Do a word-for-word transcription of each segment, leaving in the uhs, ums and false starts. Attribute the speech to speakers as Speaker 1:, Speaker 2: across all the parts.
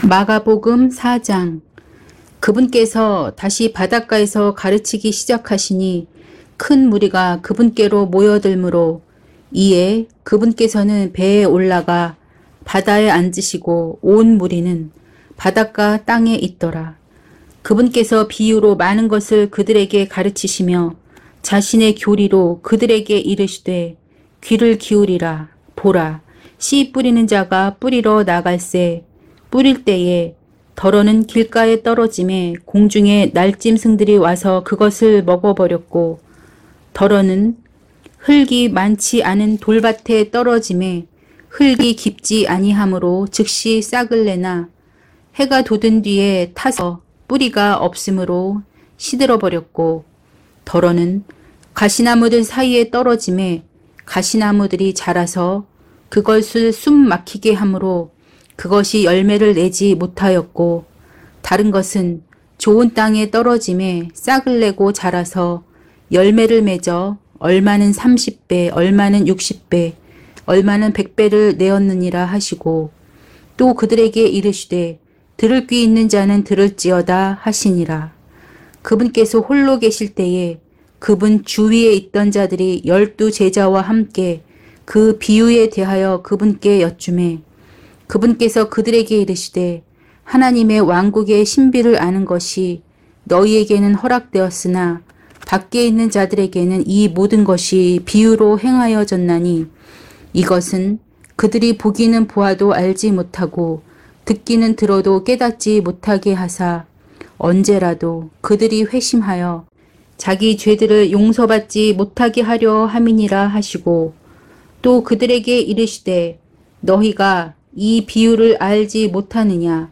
Speaker 1: 마가복음 사 장. 그분께서 다시 바닷가에서 가르치기 시작하시니 큰 무리가 그분께로 모여들므로 이에 그분께서는 배에 올라가 바다에 앉으시고 온 무리는 바닷가 땅에 있더라. 그분께서 비유로 많은 것을 그들에게 가르치시며 자신의 교리로 그들에게 이르시되 귀를 기울이라. 보라, 씨 뿌리는 자가 뿌리러 나갈새 뿌릴 때에 덜어는 길가에 떨어짐에 공중에 날짐승들이 와서 그것을 먹어버렸고 덜어는 흙이 많지 않은 돌밭에 떨어짐에 흙이 깊지 아니하므로 즉시 싹을 내나 해가 돋은 뒤에 타서 뿌리가 없으므로 시들어버렸고 덜어는 가시나무들 사이에 떨어짐에 가시나무들이 자라서 그것을 숨 막히게 하므로 그것이 열매를 내지 못하였고 다른 것은 좋은 땅에 떨어짐에 싹을 내고 자라서 열매를 맺어 얼마는 삼십 배, 얼마는 육십 배, 얼마는 백 배를 내었느니라 하시고 또 그들에게 이르시되 들을 귀 있는 자는 들을지어다 하시니라. 그분께서 홀로 계실 때에 그분 주위에 있던 자들이 열두 제자와 함께 그 비유에 대하여 그분께 여쭈매 그분께서 그들에게 이르시되 하나님의 왕국의 신비를 아는 것이 너희에게는 허락되었으나 밖에 있는 자들에게는 이 모든 것이 비유로 행하여졌나니 이것은 그들이 보기는 보아도 알지 못하고 듣기는 들어도 깨닫지 못하게 하사 언제라도 그들이 회심하여 자기 죄들을 용서받지 못하게 하려 함이니라 하시고 또 그들에게 이르시되 너희가 이 비유를 알지 못하느냐?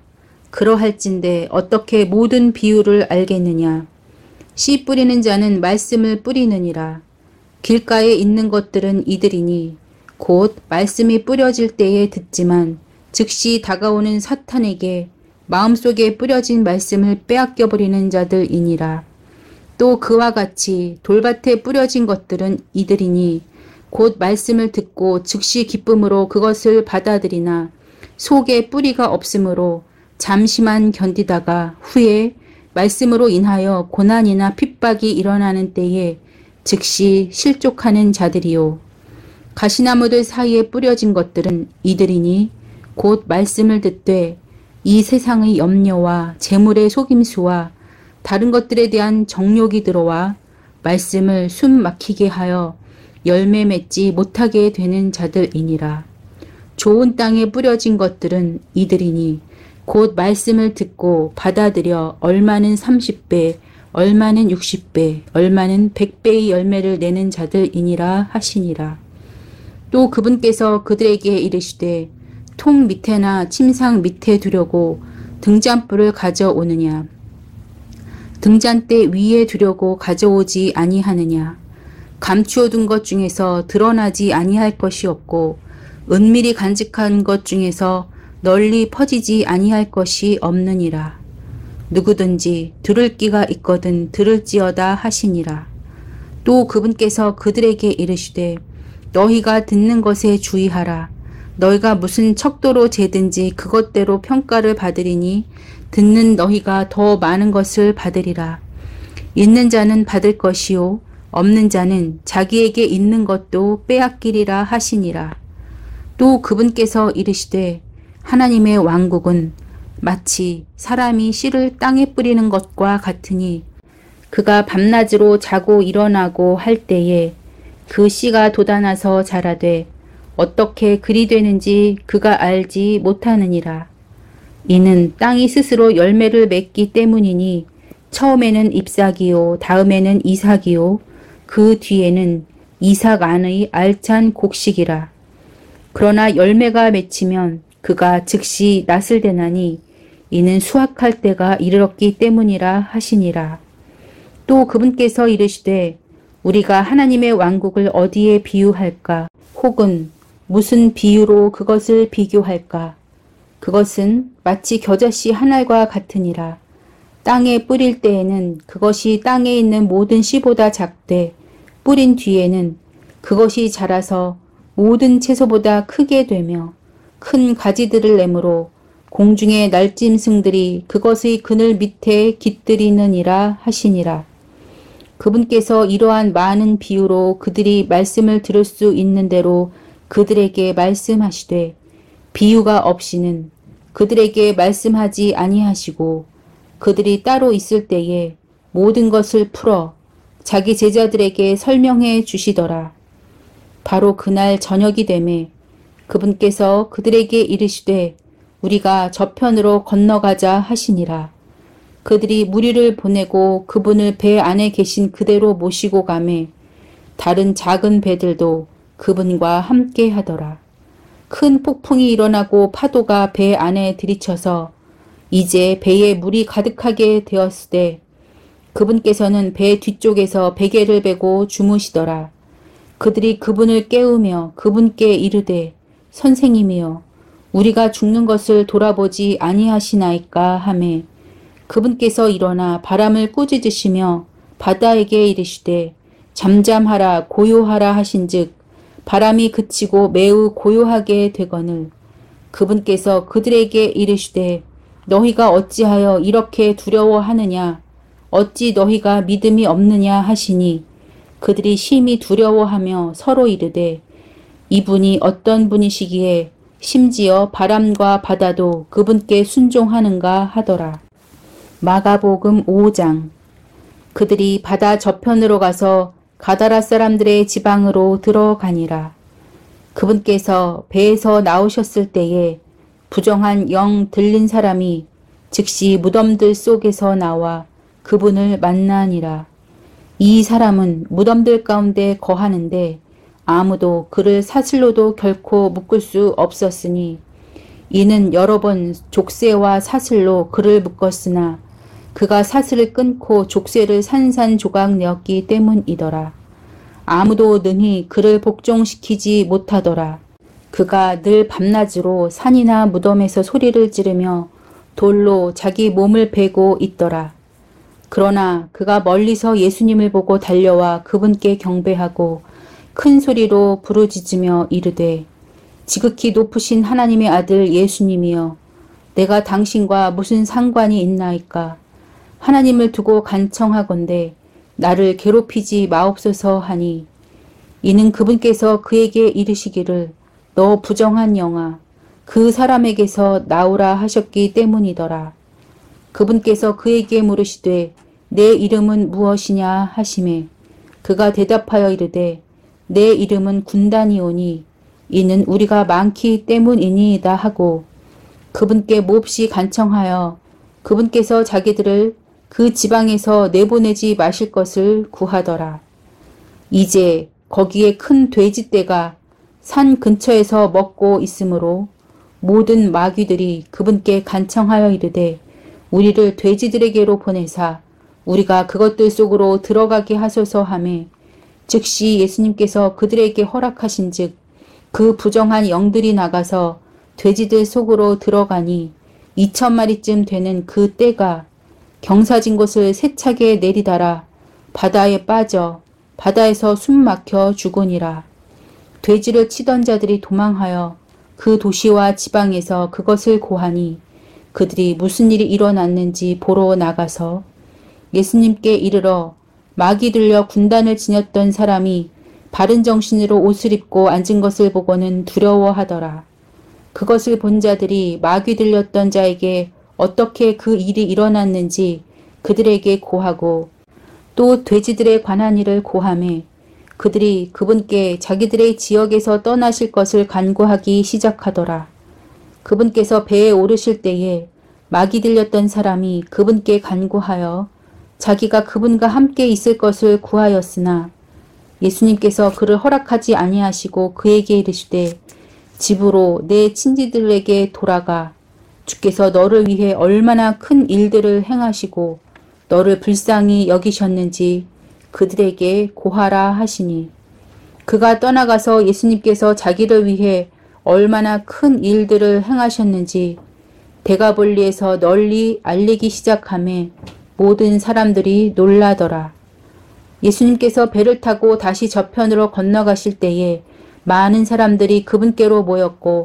Speaker 1: 그러할진대 어떻게 모든 비유를 알겠느냐? 씨 뿌리는 자는 말씀을 뿌리느니라. 길가에 있는 것들은 이들이니 곧 말씀이 뿌려질 때에 듣지만 즉시 다가오는 사탄에게 마음속에 뿌려진 말씀을 빼앗겨 버리는 자들이니라. 또 그와 같이 돌밭에 뿌려진 것들은 이들이니 곧 말씀을 듣고 즉시 기쁨으로 그것을 받아들이나 속에 뿌리가 없으므로 잠시만 견디다가 후에 말씀으로 인하여 고난이나 핍박이 일어나는 때에 즉시 실족하는 자들이요. 가시나무들 사이에 뿌려진 것들은 이들이니 곧 말씀을 듣되 이 세상의 염려와 재물의 속임수와 다른 것들에 대한 정욕이 들어와 말씀을 숨 막히게 하여 열매 맺지 못하게 되는 자들이니라. 좋은 땅에 뿌려진 것들은 이들이니 곧 말씀을 듣고 받아들여 얼마는 삼십 배, 얼마는 육십 배, 얼마는 백 배의 열매를 내는 자들이니라 하시니라. 또 그분께서 그들에게 이르시되 통 밑에나 침상 밑에 두려고 등잔불을 가져오느냐? 등잔대 위에 두려고 가져오지 아니하느냐? 감추어둔 것 중에서 드러나지 아니할 것이 없고 은밀히 간직한 것 중에서 널리 퍼지지 아니할 것이 없느니라. 누구든지 들을 귀가 있거든 들을지어다 하시니라. 또 그분께서 그들에게 이르시되 너희가 듣는 것에 주의하라. 너희가 무슨 척도로 재든지 그것대로 평가를 받으리니 듣는 너희가 더 많은 것을 받으리라. 있는 자는 받을 것이요 없는 자는 자기에게 있는 것도 빼앗기리라 하시니라. 또 그분께서 이르시되 하나님의 왕국은 마치 사람이 씨를 땅에 뿌리는 것과 같으니 그가 밤낮으로 자고 일어나고 할 때에 그 씨가 돋아나서 자라되 어떻게 그리 되는지 그가 알지 못하느니라. 이는 땅이 스스로 열매를 맺기 때문이니 처음에는 잎사귀요 다음에는 이삭이요 그 뒤에는 이삭 안의 알찬 곡식이라. 그러나 열매가 맺히면 그가 즉시 낫을 대나니 이는 수확할 때가 이르렀기 때문이라 하시니라. 또 그분께서 이르시되 우리가 하나님의 왕국을 어디에 비유할까? 혹은 무슨 비유로 그것을 비교할까? 그것은 마치 겨자씨 한 알과 같으니라. 땅에 뿌릴 때에는 그것이 땅에 있는 모든 씨보다 작되 뿌린 뒤에는 그것이 자라서 모든 채소보다 크게 되며 큰 가지들을 내므로 공중의 날짐승들이 그것의 그늘 밑에 깃들이느니라 하시니라. 그분께서 이러한 많은 비유로 그들이 말씀을 들을 수 있는 대로 그들에게 말씀하시되 비유가 없이는 그들에게 말씀하지 아니하시고 그들이 따로 있을 때에 모든 것을 풀어 자기 제자들에게 설명해 주시더라. 바로 그날 저녁이 되매 그분께서 그들에게 이르시되 우리가 저편으로 건너가자 하시니라. 그들이 무리를 보내고 그분을 배 안에 계신 그대로 모시고 가매 다른 작은 배들도 그분과 함께 하더라. 큰 폭풍이 일어나고 파도가 배 안에 들이쳐서 이제 배에 물이 가득하게 되었을 때 그분께서는 배 뒤쪽에서 베개를 베고 주무시더라. 그들이 그분을 깨우며 그분께 이르되 선생님이여 우리가 죽는 것을 돌아보지 아니하시나이까 하매 그분께서 일어나 바람을 꾸짖으시며 바다에게 이르시되 잠잠하라 고요하라 하신즉 바람이 그치고 매우 고요하게 되거늘 그분께서 그들에게 이르시되 너희가 어찌하여 이렇게 두려워하느냐 어찌 너희가 믿음이 없느냐 하시니 그들이 심히 두려워하며 서로 이르되 이분이 어떤 분이시기에 심지어 바람과 바다도 그분께 순종하는가 하더라. 마가복음 오 장. 그들이 바다 저편으로 가서 가다라 사람들의 지방으로 들어가니라. 그분께서 배에서 나오셨을 때에 부정한 영 들린 사람이 즉시 무덤들 속에서 나와 그분을 만나니라. 이 사람은 무덤들 가운데 거하는데 아무도 그를 사슬로도 결코 묶을 수 없었으니 이는 여러 번 족쇄와 사슬로 그를 묶었으나 그가 사슬을 끊고 족쇄를 산산조각 내었기 때문이더라. 아무도 능히 그를 복종시키지 못하더라. 그가 늘 밤낮으로 산이나 무덤에서 소리를 지르며 돌로 자기 몸을 베고 있더라. 그러나 그가 멀리서 예수님을 보고 달려와 그분께 경배하고 큰 소리로 부르짖으며 이르되 지극히 높으신 하나님의 아들 예수님이여 내가 당신과 무슨 상관이 있나이까. 하나님을 두고 간청하건대 나를 괴롭히지 마옵소서 하니 이는 그분께서 그에게 이르시기를 너 부정한 영아 그 사람에게서 나오라 하셨기 때문이더라. 그분께서 그에게 물으시되 내 이름은 무엇이냐 하시매 그가 대답하여 이르되 내 이름은 군단이오니 이는 우리가 많기 때문이니이다 하고 그분께 몹시 간청하여 그분께서 자기들을 그 지방에서 내보내지 마실 것을 구하더라. 이제 거기에 큰 돼지떼가 산 근처에서 먹고 있으므로 모든 마귀들이 그분께 간청하여 이르되 우리를 돼지들에게로 보내사 우리가 그것들 속으로 들어가게 하소서 하매 즉시 예수님께서 그들에게 허락하신즉 그 부정한 영들이 나가서 돼지들 속으로 들어가니 이천 마리쯤 되는 그 떼가 경사진 곳을 세차게 내리다라 바다에 빠져 바다에서 숨 막혀 죽으니라. 돼지를 치던 자들이 도망하여 그 도시와 지방에서 그것을 고하니 그들이 무슨 일이 일어났는지 보러 나가서 예수님께 이르러 마귀 들려 군단을 지녔던 사람이 바른 정신으로 옷을 입고 앉은 것을 보고는 두려워하더라. 그것을 본 자들이 마귀 들렸던 자에게 어떻게 그 일이 일어났는지 그들에게 고하고 또 돼지들에 관한 일을 고하매 그들이 그분께 자기들의 지역에서 떠나실 것을 간구하기 시작하더라. 그분께서 배에 오르실 때에 마귀 들렸던 사람이 그분께 간구하여 자기가 그분과 함께 있을 것을 구하였으나 예수님께서 그를 허락하지 아니하시고 그에게 이르시되 집으로 내 친지들에게 돌아가 주께서 너를 위해 얼마나 큰 일들을 행하시고 너를 불쌍히 여기셨는지 그들에게 고하라 하시니 그가 떠나가서 예수님께서 자기를 위해 얼마나 큰 일들을 행하셨는지 데가볼리에서 널리 알리기 시작하며 모든 사람들이 놀라더라. 예수님께서 배를 타고 다시 저편으로 건너가실 때에 많은 사람들이 그분께로 모였고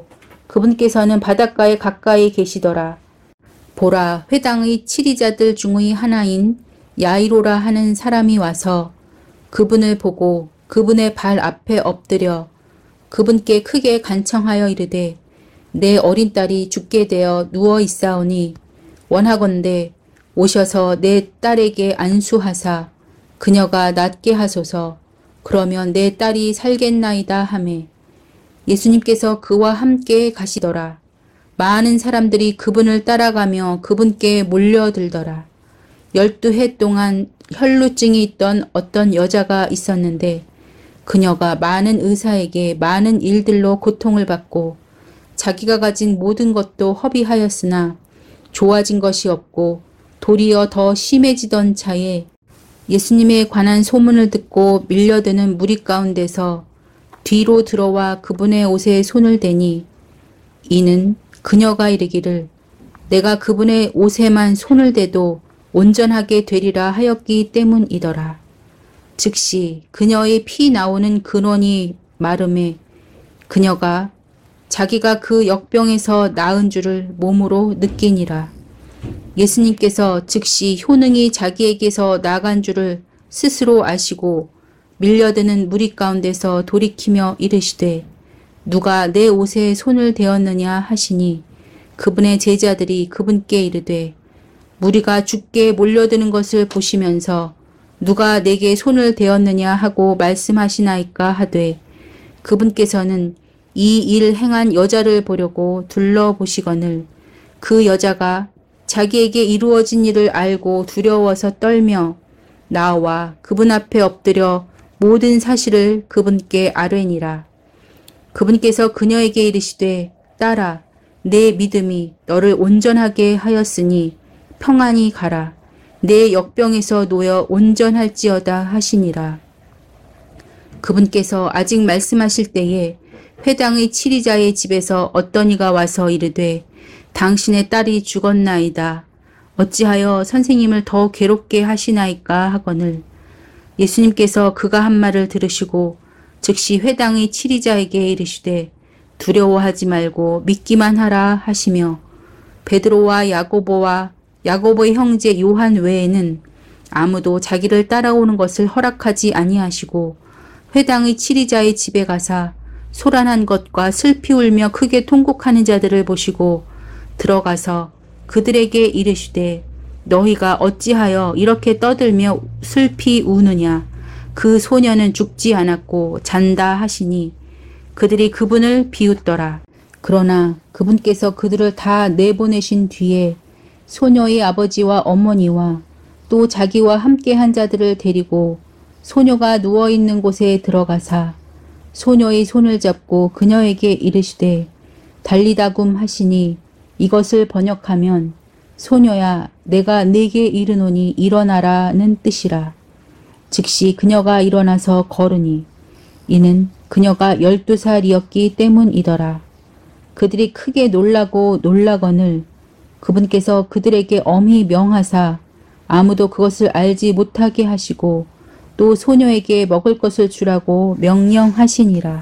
Speaker 1: 그분께서는 바닷가에 가까이 계시더라. 보라, 회당의 치리자들 중의 하나인 야이로라 하는 사람이 와서 그분을 보고 그분의 발 앞에 엎드려 그분께 크게 간청하여 이르되 내 어린 딸이 죽게 되어 누워 있사오니 원하건대 오셔서 내 딸에게 안수하사 그녀가 낫게 하소서. 그러면 내 딸이 살겠나이다 하매 예수님께서 그와 함께 가시더라. 많은 사람들이 그분을 따라가며 그분께 몰려들더라. 열두 해 동안 혈루증이 있던 어떤 여자가 있었는데 그녀가 많은 의사에게 많은 일들로 고통을 받고 자기가 가진 모든 것도 허비하였으나 좋아진 것이 없고 도리어 더 심해지던 차에 예수님에 관한 소문을 듣고 밀려드는 무리 가운데서 뒤로 들어와 그분의 옷에 손을 대니 이는 그녀가 이르기를 내가 그분의 옷에만 손을 대도 온전하게 되리라 하였기 때문이더라. 즉시 그녀의 피 나오는 근원이 마름에 그녀가 자기가 그 역병에서 나은 줄을 몸으로 느끼니라. 예수님께서 즉시 효능이 자기에게서 나간 줄을 스스로 아시고 밀려드는 무리 가운데서 돌이키며 이르시되 누가 내 옷에 손을 대었느냐 하시니 그분의 제자들이 그분께 이르되 무리가 죽게 몰려드는 것을 보시면서 누가 내게 손을 대었느냐 하고 말씀하시나이까 하되 그분께서는 이 일 행한 여자를 보려고 둘러보시거늘 그 여자가 자기에게 이루어진 일을 알고 두려워서 떨며 나와 그분 앞에 엎드려 모든 사실을 그분께 아뢰니라. 그분께서 그녀에게 이르시되 딸아 내 믿음이 너를 온전하게 하였으니 평안히 가라. 내 역병에서 놓여 온전할지어다 하시니라. 그분께서 아직 말씀하실 때에 회당의 치리자의 집에서 어떤 이가 와서 이르되 당신의 딸이 죽었나이다. 어찌하여 선생님을 더 괴롭게 하시나이까 하거늘 예수님께서 그가 한 말을 들으시고 즉시 회당의 치리자에게 이르시되 두려워하지 말고 믿기만 하라 하시며 베드로와 야고보와 야고보의 형제 요한 외에는 아무도 자기를 따라오는 것을 허락하지 아니하시고 회당의 치리자의 집에 가사 소란한 것과 슬피 울며 크게 통곡하는 자들을 보시고 들어가서 그들에게 이르시되 너희가 어찌하여 이렇게 떠들며 슬피 우느냐. 그 소녀는 죽지 않았고 잔다 하시니 그들이 그분을 비웃더라. 그러나 그분께서 그들을 다 내보내신 뒤에 소녀의 아버지와 어머니와 또 자기와 함께한 자들을 데리고 소녀가 누워있는 곳에 들어가사 소녀의 손을 잡고 그녀에게 이르시되 달리다굼 하시니 이것을 번역하면 소녀야 내가 네게 이르노니 일어나라는 뜻이라. 즉시 그녀가 일어나서 걸으니 이는 그녀가 열두 살이었기 때문이더라. 그들이 크게 놀라고 놀라거늘 그분께서 그들에게 엄히 명하사 아무도 그것을 알지 못하게 하시고 또 소녀에게 먹을 것을 주라고 명령하시니라.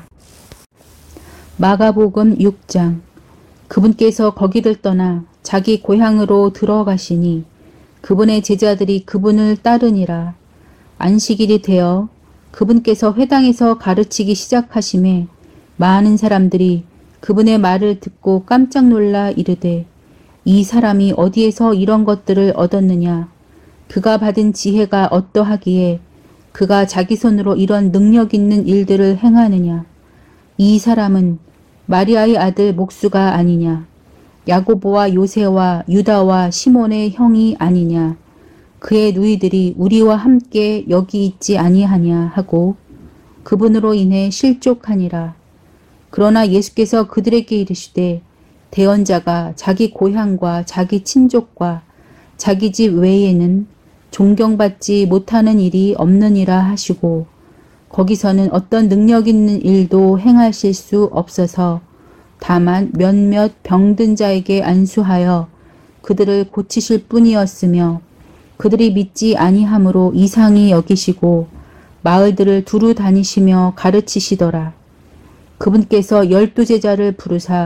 Speaker 1: 마가복음 육 장. 그분께서 거기를 떠나 자기 고향으로 들어가시니 그분의 제자들이 그분을 따르니라. 안식일이 되어 그분께서 회당에서 가르치기 시작하심에 많은 사람들이 그분의 말을 듣고 깜짝 놀라 이르되 이 사람이 어디에서 이런 것들을 얻었느냐. 그가 받은 지혜가 어떠하기에 그가 자기 손으로 이런 능력 있는 일들을 행하느냐. 이 사람은 마리아의 아들 목수가 아니냐. 야고보와 요새와 유다와 시몬의 형이 아니냐. 그의 누이들이 우리와 함께 여기 있지 아니하냐 하고 그분으로 인해 실족하니라. 그러나 예수께서 그들에게 이르시되 대언자가 자기 고향과 자기 친족과 자기 집 외에는 존경받지 못하는 일이 없느니라 하시고 거기서는 어떤 능력 있는 일도 행하실 수 없어서 다만 몇몇 병든 자에게 안수하여 그들을 고치실 뿐이었으며 그들이 믿지 아니함으로 이상히 여기시고 마을들을 두루 다니시며 가르치시더라. 그분께서 열두 제자를 부르사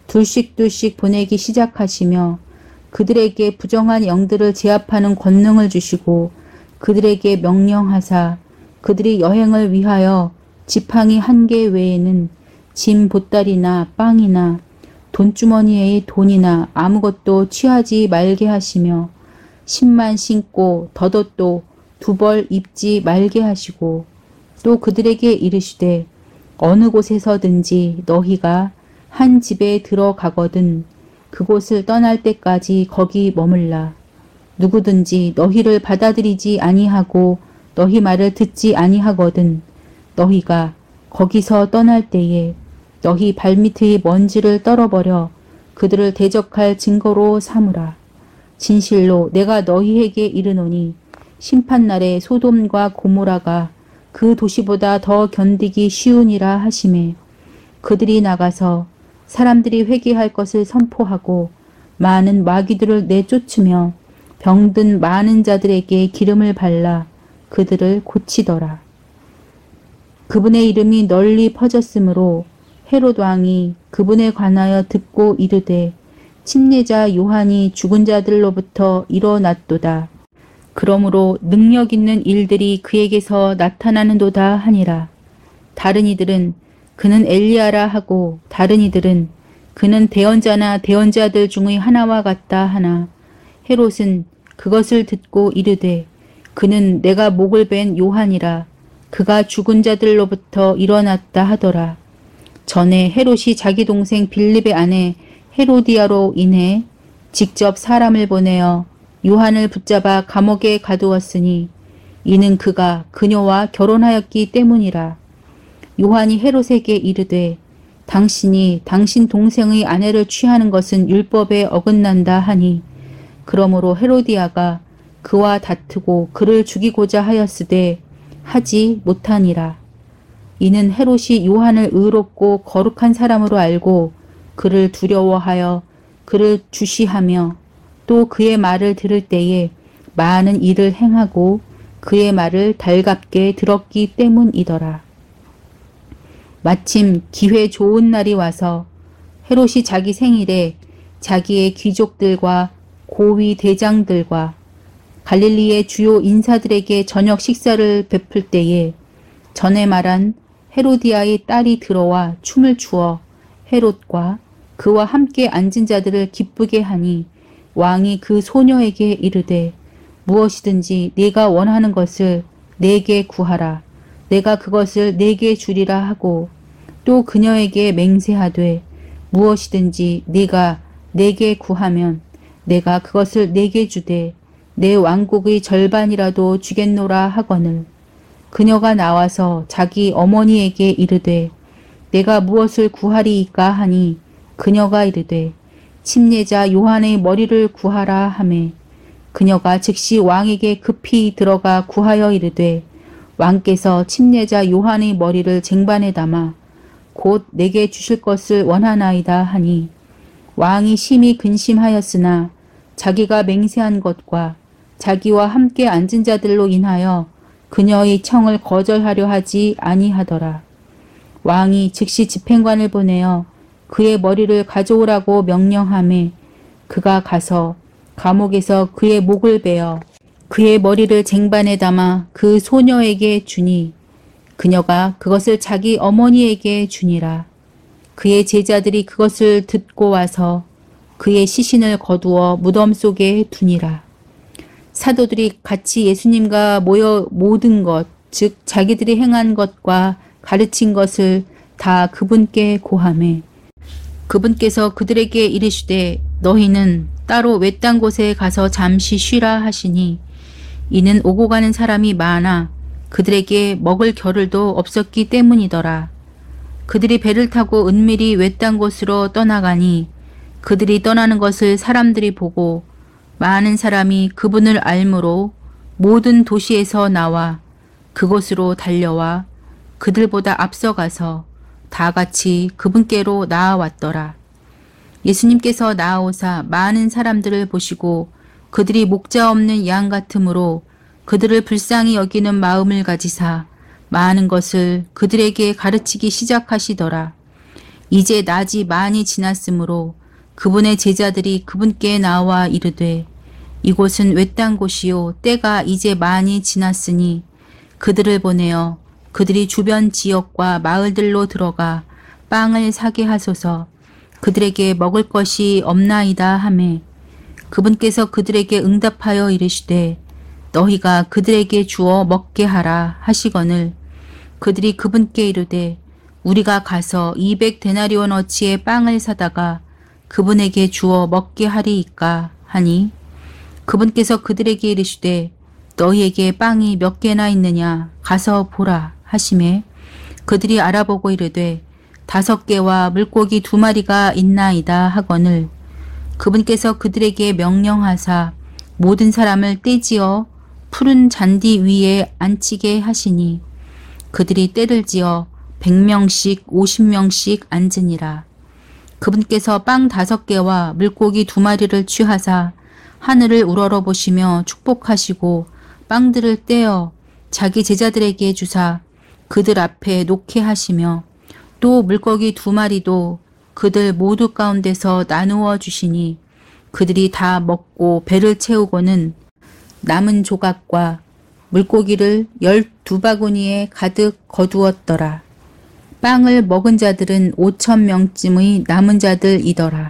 Speaker 1: 둘씩둘씩 보내기 시작하시며 그들에게 부정한 영들을 제압하는 권능을 주시고 그들에게 명령하사 그들이 여행을 위하여 지팡이 한 개 외에는 짐 보따리나 빵이나 돈주머니의 돈이나 아무것도 취하지 말게 하시며 신만 신고 덧옷도 두 벌 입지 말게 하시고 또 그들에게 이르시되 어느 곳에서든지 너희가 한 집에 들어가거든 그곳을 떠날 때까지 거기 머물라. 누구든지 너희를 받아들이지 아니하고 너희 말을 듣지 아니하거든 너희가 거기서 떠날 때에 너희 발밑의 먼지를 떨어버려 그들을 대적할 증거로 삼으라. 진실로 내가 너희에게 이르노니 심판날에 소돔과 고모라가 그 도시보다 더 견디기 쉬우니라 하시매 그들이 나가서 사람들이 회개할 것을 선포하고 많은 마귀들을 내쫓으며 병든 많은 자들에게 기름을 발라 그들을 고치더라. 그분의 이름이 널리 퍼졌으므로 헤롯 왕이 그분에 관하여 듣고 이르되 침례자 요한이 죽은 자들로부터 일어났도다. 그러므로 능력 있는 일들이 그에게서 나타나는도다 하니라. 다른 이들은 그는 엘리야라 하고 다른 이들은 그는 대언자나 대언자들 중의 하나와 같다 하나 헤롯은 그것을 듣고 이르되 그는 내가 목을 벤 요한이라 그가 죽은 자들로부터 일어났다 하더라. 전에 헤롯이 자기 동생 빌립의 아내 헤로디아로 인해 직접 사람을 보내어 요한을 붙잡아 감옥에 가두었으니 이는 그가 그녀와 결혼하였기 때문이라. 요한이 헤롯에게 이르되 당신이 당신 동생의 아내를 취하는 것은 율법에 어긋난다 하니 그러므로 헤로디아가 그와 다투고 그를 죽이고자 하였으되 하지 못하니라. 이는 헤롯이 요한을 의롭고 거룩한 사람으로 알고 그를 두려워하여 그를 주시하며 또 그의 말을 들을 때에 많은 일을 행하고 그의 말을 달갑게 들었기 때문이더라. 마침 기회 좋은 날이 와서 헤롯이 자기 생일에 자기의 귀족들과 고위 대장들과 갈릴리의 주요 인사들에게 저녁 식사를 베풀 때에 전에 말한 헤로디아의 딸이 들어와 춤을 추어 헤롯과 그와 함께 앉은 자들을 기쁘게 하니 왕이 그 소녀에게 이르되 무엇이든지 네가 원하는 것을 내게 구하라. 내가 그것을 내게 주리라 하고 또 그녀에게 맹세하되 무엇이든지 네가 내게 구하면 내가 그것을 내게 주되 내 왕국의 절반이라도 주겠노라 하거늘 그녀가 나와서 자기 어머니에게 이르되 내가 무엇을 구하리이까 하니 그녀가 이르되 침례자 요한의 머리를 구하라 하매 그녀가 즉시 왕에게 급히 들어가 구하여 이르되 왕께서 침례자 요한의 머리를 쟁반에 담아 곧 내게 주실 것을 원하나이다 하니 왕이 심히 근심하였으나 자기가 맹세한 것과 자기와 함께 앉은 자들로 인하여 그녀의 청을 거절하려 하지 아니하더라. 왕이 즉시 집행관을 보내어 그의 머리를 가져오라고 명령하매 그가 가서 감옥에서 그의 목을 베어 그의 머리를 쟁반에 담아 그 소녀에게 주니 그녀가 그것을 자기 어머니에게 주니라. 그의 제자들이 그것을 듣고 와서 그의 시신을 거두어 무덤 속에 두니라. 사도들이 같이 예수님과 모여 모든 것, 즉 자기들이 행한 것과 가르친 것을 다 그분께 고하매 그분께서 그들에게 이르시되 너희는 따로 외딴 곳에 가서 잠시 쉬라 하시니 이는 오고 가는 사람이 많아 그들에게 먹을 겨를도 없었기 때문이더라. 그들이 배를 타고 은밀히 외딴 곳으로 떠나가니 그들이 떠나는 것을 사람들이 보고 많은 사람이 그분을 알므로 모든 도시에서 나와 그곳으로 달려와 그들보다 앞서가서 다 같이 그분께로 나아왔더라. 예수님께서 나아오사 많은 사람들을 보시고 그들이 목자 없는 양 같으므로 그들을 불쌍히 여기는 마음을 가지사 많은 것을 그들에게 가르치기 시작하시더라. 이제 낮이 많이 지났으므로 그분의 제자들이 그분께 나와 이르되 이곳은 외딴 곳이요 때가 이제 많이 지났으니 그들을 보내어 그들이 주변 지역과 마을들로 들어가 빵을 사게 하소서. 그들에게 먹을 것이 없나이다 하매 그분께서 그들에게 응답하여 이르시되 너희가 그들에게 주어 먹게 하라 하시거늘 그들이 그분께 이르되 우리가 가서 이백 데나리온어치의 빵을 사다가 그분에게 주어 먹게 하리이까 하니 그분께서 그들에게 이르시되 너희에게 빵이 몇 개나 있느냐 가서 보라 하시매 그들이 알아보고 이르되 다섯 개와 물고기 두 마리가 있나이다 하거늘 그분께서 그들에게 명령하사 모든 사람을 떼지어 푸른 잔디 위에 앉히게 하시니 그들이 떼를 지어 백 명씩 오십 명씩 앉으니라. 그분께서 빵 다섯 개와 물고기 두 마리를 취하사 하늘을 우러러 보시며 축복하시고 빵들을 떼어 자기 제자들에게 주사 그들 앞에 놓게 하시며 또 물고기 두 마리도 그들 모두 가운데서 나누어 주시니 그들이 다 먹고 배를 채우고는 남은 조각과 물고기를 열두 바구니에 가득 거두었더라. 빵을 먹은 자들은 오천 명쯤의 남은 자들이더라.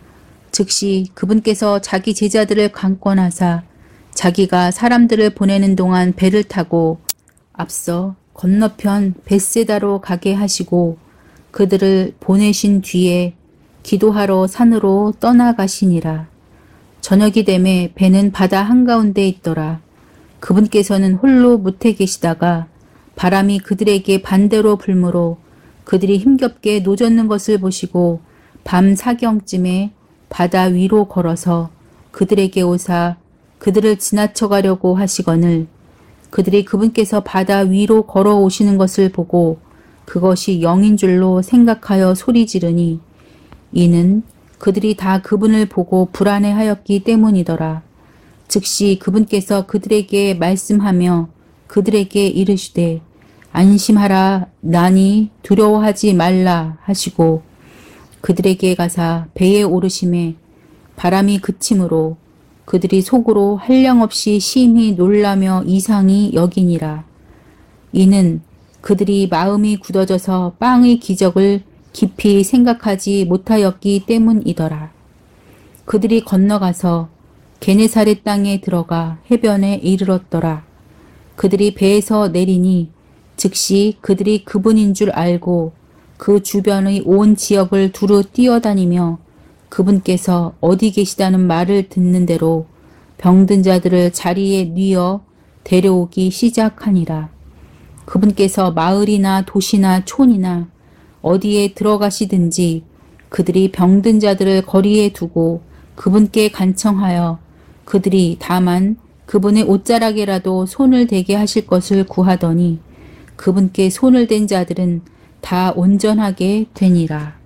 Speaker 1: 즉시 그분께서 자기 제자들을 강권하사 자기가 사람들을 보내는 동안 배를 타고 앞서 건너편 벳세다로 가게 하시고 그들을 보내신 뒤에 기도하러 산으로 떠나가시니라. 저녁이 되매 배는 바다 한가운데 있더라. 그분께서는 홀로 무태 계시다가 바람이 그들에게 반대로 불므로 그들이 힘겹게 노젓는 것을 보시고 밤 사경쯤에 바다 위로 걸어서 그들에게 오사 그들을 지나쳐 가려고 하시거늘 그들이 그분께서 바다 위로 걸어오시는 것을 보고 그것이 영인 줄로 생각하여 소리 지르니 이는 그들이 다 그분을 보고 불안해하였기 때문이더라. 즉시 그분께서 그들에게 말씀하며 그들에게 이르시되 안심하라 나니 두려워하지 말라 하시고 그들에게 가사 배에 오르심에 바람이 그치므로 그들이 속으로 한량없이 심히 놀라며 이상히 여기니라. 이는 그들이 마음이 굳어져서 빵의 기적을 깊이 생각하지 못하였기 때문이더라. 그들이 건너가서 게네사렛 땅에 들어가 해변에 이르렀더라. 그들이 배에서 내리니 즉시 그들이 그분인 줄 알고 그 주변의 온 지역을 두루 뛰어다니며 그분께서 어디 계시다는 말을 듣는 대로 병든 자들을 자리에 뉘어 데려오기 시작하니라. 그분께서 마을이나 도시나 촌이나 어디에 들어가시든지 그들이 병든 자들을 거리에 두고 그분께 간청하여 그들이 다만 그분의 옷자락에라도 손을 대게 하실 것을 구하더니 그분께 손을 댄 자들은 다 온전하게 되니라.